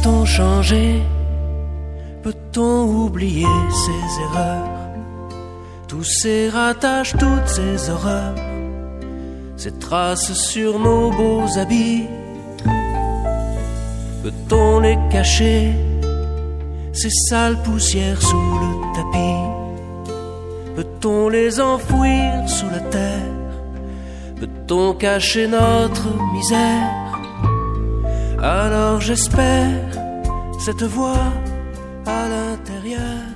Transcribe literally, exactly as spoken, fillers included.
Peut-on changer? Peut-on oublier ses erreurs? Tous ces ratages, toutes ces horreurs, ces traces sur nos beaux habits, peut-on les cacher? Ces sales poussières sous le tapis, peut-on les enfouir sous la terre? Peut-on cacher notre misère? Alors j'espère cette voix à l'intérieur